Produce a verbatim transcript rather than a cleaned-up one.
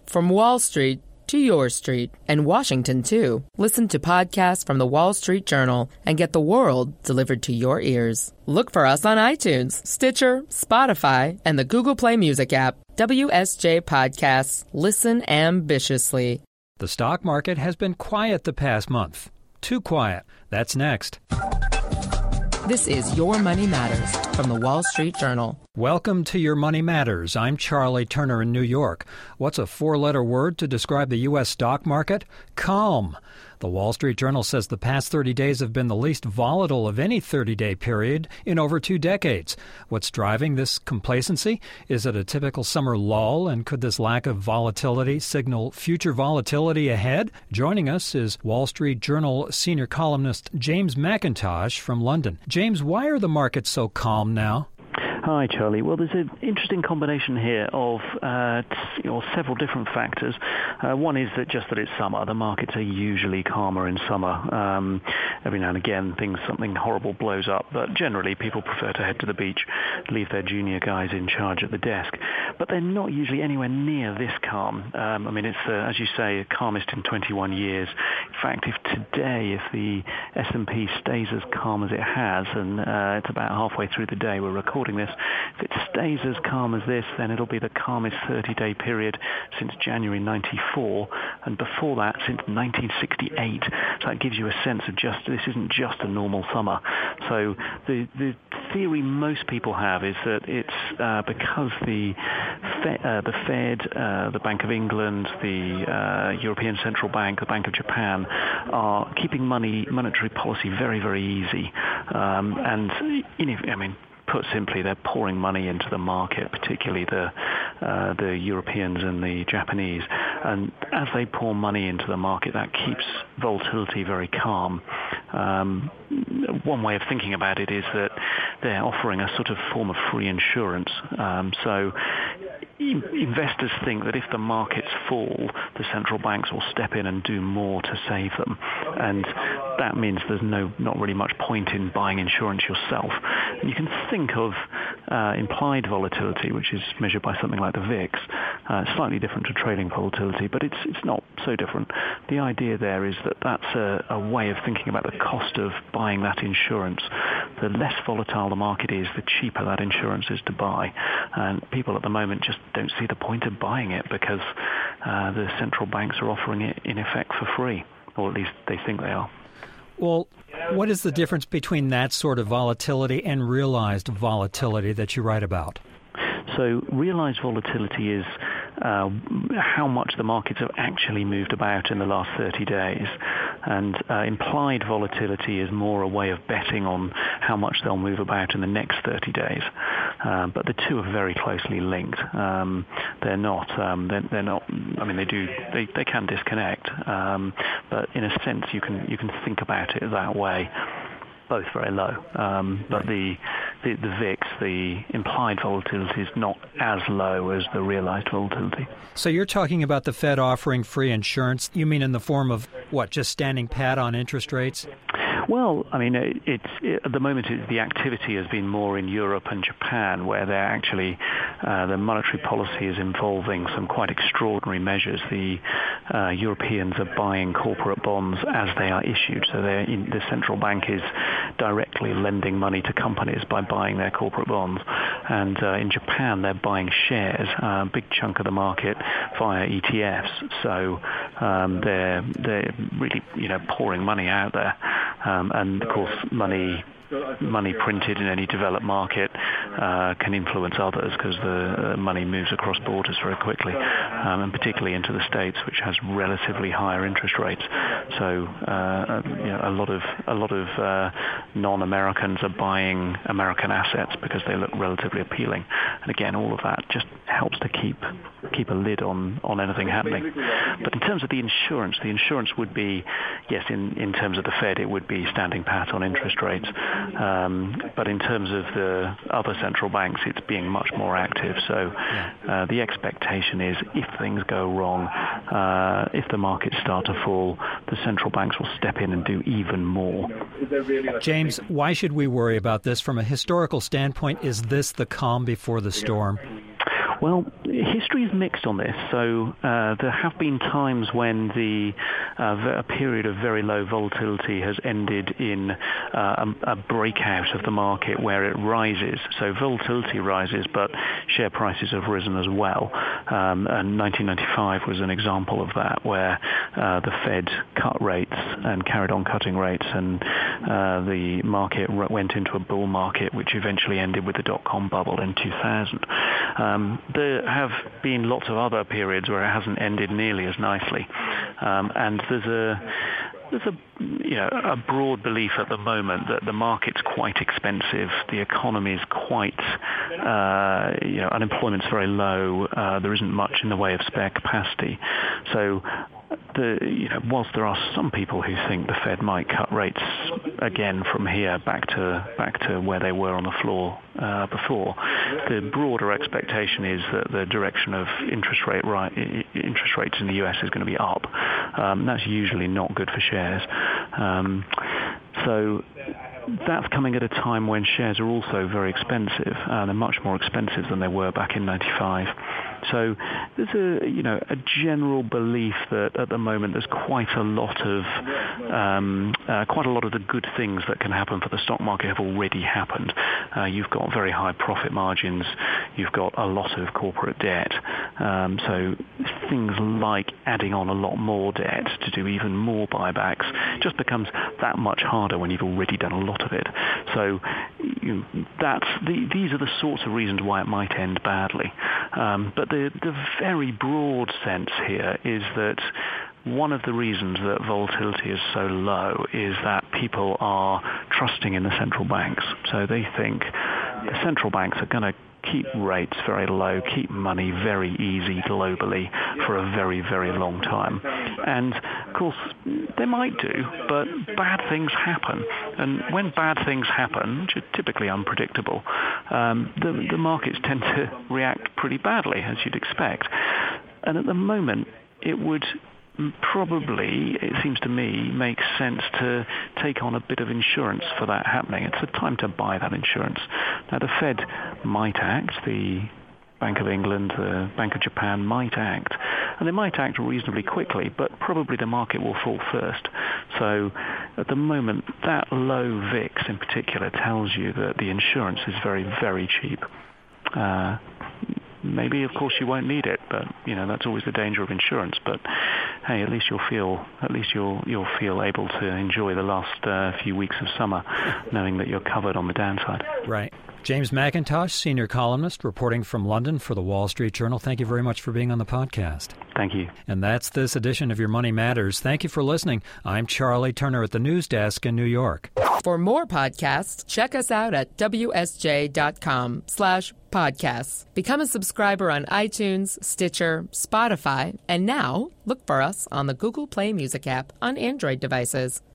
From Wall Street to your street, and Washington, too. Listen to podcasts from the Wall Street Journal and get the world delivered to your ears. Look for us on iTunes, Stitcher, Spotify, and the Google Play Music app. W S J Podcasts. Listen ambitiously. The stock market has been quiet the past month. Too quiet. That's next. This is Your Money Matters from the Wall Street Journal. Welcome to Your Money Matters. I'm Charlie Turner in New York. What's a four-letter word to describe the U S stock market? Calm. The Wall Street Journal says the past thirty days have been the least volatile of any thirty-day period in over two decades. What's driving this complacency? Is it a typical summer lull, and could this lack of volatility signal future volatility ahead? Joining us is Wall Street Journal senior columnist James Mackintosh from London. James, why are the markets so calm now? Hi, Charlie. Well, there's an interesting combination here of uh, you know, several different factors. Uh, one is that just that it's summer. The markets are usually calmer in summer. Um, every now and again, things something horrible blows up, but generally people prefer to head to the beach, leave their junior guys in charge at the desk. But they're not usually anywhere near this calm. Um, I mean, it's, uh, as you say, calmest in twenty-one years. In fact, if today, if the S and P stays as calm as it has, and uh, it's about halfway through the day, we're recording this, if it stays as calm as this, then it'll be the calmest thirty-day period since January ninety-four, and before that, since nineteen sixty-eight. So that gives you a sense of just, this isn't just a normal summer. So the, the theory most people have is that it's uh, because the Fe- uh, the Fed, uh, the Bank of England, the uh, European Central Bank, the Bank of Japan are keeping money, monetary policy very, very easy. Um, and, you know, I mean, put simply, they're pouring money into the market, particularly the uh, the Europeans and the Japanese. And as they pour money into the market, that keeps volatility very calm. Um, one way of thinking about it is that they're offering a sort of form of free insurance. Um, so investors think that if the markets fall, the central banks will step in and do more to save them. And that means there's no not really much point in buying insurance yourself. And you can think of uh, implied volatility, which is measured by something like the V I X. Uh, slightly different to trading volatility, but it's it's not so different. The idea there is that that's a, a way of thinking about the cost of buying that insurance. The less volatile the market is, the cheaper that insurance is to buy. And people at the moment just don't see the point of buying it because uh, the central banks are offering it in effect for free, or at least they think they are. Well, what is the difference between that sort of volatility and realized volatility that you write about? So realized volatility is uh, how much the markets have actually moved about in the last thirty days. And uh, implied volatility is more a way of betting on how much they'll move about in the next thirty days. Um, but the two are very closely linked. Um, they're not, um, they're, they're not, I mean, they do, they, they can disconnect. Um, but in a sense, you can, you can think about it that way. Both very low, um, but the, the the V I X, the implied volatility, is not as low as the realized volatility. So you're talking about the Fed offering free insurance. You mean in the form of what, just standing pat on interest rates? Well, I mean, it, it's it, at the moment it, the activity has been more in Europe and Japan, where they're actually uh, the monetary policy is involving some quite extraordinary measures. The uh, Europeans are buying corporate bonds as they are issued, so they're in, the central bank is directly lending money to companies by buying their corporate bonds. And uh, in Japan, they're buying shares, a big chunk of the market via E T Fs. So um, they're they're really you know pouring money out there. Um, and of course, money money printed in any developed market uh, can influence others because the uh, money moves across borders very quickly, um, and particularly into the States, which has relatively higher interest rates. So uh, you know, a lot of a lot of uh, non-Americans are buying American assets because they look relatively appealing. And again, all of that just helps to keep keep a lid on, on anything happening. But in terms of the insurance, the insurance would be, yes, in, in terms of the Fed, it would be standing pat on interest rates. Um, but in terms of the other central banks, it's being much more active. So uh, the expectation is if things go wrong, uh, if the markets start to fall, the central banks will step in and do even more. James, why should we worry about this? From a historical standpoint, is this the calm before the storm? Well, history is mixed on this. So uh, there have been times when the uh, a period of very low volatility has ended in uh, a, a breakout of the market where it rises. So volatility rises, but share prices have risen as well. Um, and nineteen ninety-five was an example of that, where uh, the Fed cut rates and carried on cutting rates, and uh, the market went into a bull market, which eventually ended with the dot-com bubble in two thousand. Um, there have been lots of other periods where it hasn't ended nearly as nicely, um, and there's a There's a you know a broad belief at the moment that the market's quite expensive, the economy is quite uh, you know unemployment's very low, uh, there isn't much in the way of spare capacity. So the you know whilst there are some people who think the Fed might cut rates again from here back to back to where they were on the floor uh, before, the broader expectation is that the direction of interest rate ri- interest rates in the U S is going to be up. Um, that's usually not good for shares. Um, so that's coming at a time when shares are also very expensive. Uh, they're much more expensive than they were back in ninety-five. So there's a you know a general belief that at the moment there's quite a lot of um, uh, quite a lot of the good things that can happen for the stock market have already happened. Uh, you've got very high profit margins. You've got a lot of corporate debt. Um, so things like adding on a lot more debt to do even more buybacks just becomes that much harder when you've already done a lot of it. So you, that's the, these are the sorts of reasons why it might end badly. Um, but the, the very broad sense here is that one of the reasons that volatility is so low is that people are trusting in the central banks. So they think the central banks are going to keep rates very low, keep money very easy globally for a very, very long time. And, of course, they might do, but bad things happen. And when bad things happen, which are typically unpredictable, um, the, the markets tend to react pretty badly, as you'd expect. And at the moment, it would probably, it seems to me, makes sense to take on a bit of insurance for that happening. It's the time to buy that insurance. Now, the Fed might act, the Bank of England, the Bank of Japan might act, and they might act reasonably quickly, but probably the market will fall first. So at the moment, that low V I X in particular tells you that the insurance is very, very cheap. Uh, Maybe, of course, you won't need it, but you know that's always the danger of insurance. But hey, at least you'll feel, at least you'll you'll feel able to enjoy the last uh, few weeks of summer, knowing that you're covered on the downside. Right. James Mackintosh, senior columnist, reporting from London for the Wall Street Journal. Thank you very much for being on the podcast. Thank you. And that's this edition of Your Money Matters. Thank you for listening. I'm Charlie Turner at the news desk in New York. For more podcasts, check us out at W S J dot com slash podcasts. Become a subscriber on iTunes, Stitcher, Spotify, and now look for us on the Google Play Music app on Android devices.